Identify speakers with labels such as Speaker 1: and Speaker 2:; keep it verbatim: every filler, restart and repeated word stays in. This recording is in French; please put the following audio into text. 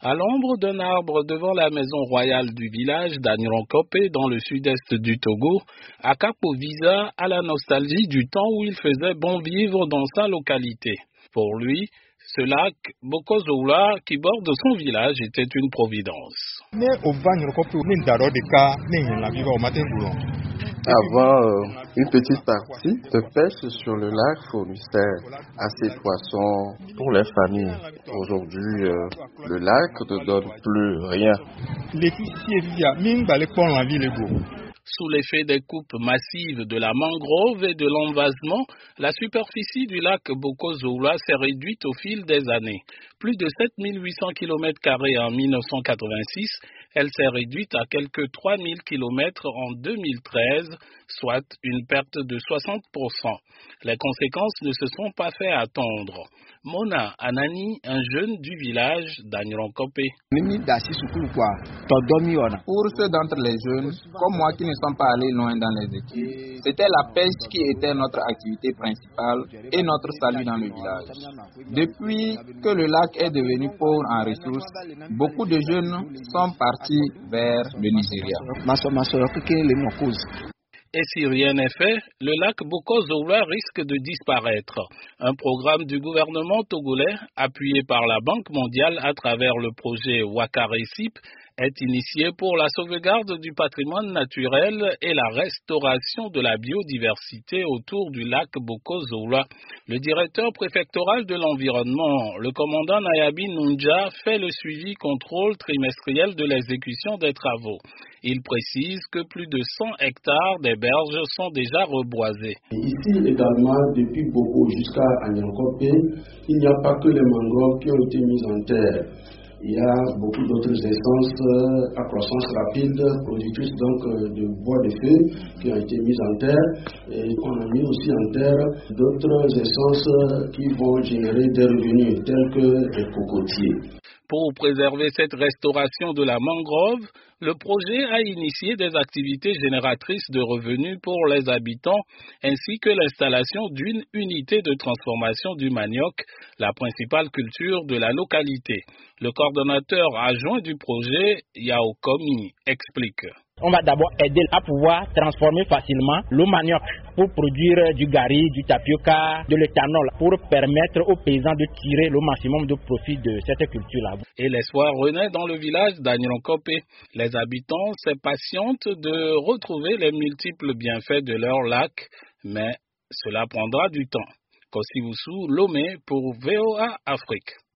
Speaker 1: À l'ombre d'un arbre devant la maison royale du village d'Agnonkopé dans le sud-est du Togo, Akapo Visa a la nostalgie du temps où il faisait bon vivre dans sa localité. Pour lui, ce lac Bokozoula qui borde son village était une providence.
Speaker 2: Avant, euh, une petite partie de pêche sur le lac fournissait assez de poissons pour les familles. Aujourd'hui, euh, le lac ne donne plus rien.
Speaker 1: Sous l'effet des coupes massives de la mangrove et de l'envasement, la superficie du lac Bokozoula s'est réduite au fil des années. Plus de sept mille huit cents kilomètres carrés en mille neuf cent quatre-vingt-six, elle s'est réduite à quelques trois mille kilomètres en deux mille treize, soit une perte de soixante pour cent. Les conséquences ne se sont pas fait attendre. Mona Anani, un jeune du village d'Agnonkopé.
Speaker 3: Pour ceux d'entre les jeunes, comme moi qui ne sont pas allés loin dans les études, c'était la pêche qui était notre activité principale et notre salut dans le village. Depuis que le lac est devenu pauvre en ressources, beaucoup de jeunes sont partis vers le Nigeria.
Speaker 1: Et si rien n'est fait, le lac Bokozoula risque de disparaître. Un programme du gouvernement togolais, appuyé par la Banque mondiale à travers le projet Wakaresip, est initié pour la sauvegarde du patrimoine naturel et la restauration de la biodiversité autour du lac Bokozoula. Le directeur préfectoral de l'environnement, le commandant Nayabi Nunja, fait le suivi contrôle trimestriel de l'exécution des travaux. Il précise que plus de cent hectares des berges sont déjà reboisés.
Speaker 4: Ici également, depuis Boko jusqu'à Agnonkopé, il n'y a pas que les mangroves qui ont été mises en terre. Il y a beaucoup d'autres essences à croissance rapide, productrices donc de bois de feu qui ont été mises en terre. Et on a mis aussi en terre d'autres essences qui vont générer des revenus tels que les cocotiers.
Speaker 1: Pour préserver cette restauration de la mangrove, le projet a initié des activités génératrices de revenus pour les habitants ainsi que l'installation d'une unité de transformation du manioc, la principale culture de la localité. Le coordonnateur adjoint du projet, Yao Komi, explique.
Speaker 5: On va d'abord aider à pouvoir transformer facilement le manioc pour produire du gari, du tapioca, de l'éthanol, pour permettre aux paysans de tirer le maximum de profit de cette culture-là.
Speaker 1: Et l'espoir renaît dans le village d'Agnonkopé. Les habitants s'impatientent de retrouver les multiples bienfaits de leur lac, mais cela prendra du temps. Kosiwusu Lomé pour V O A Afrique.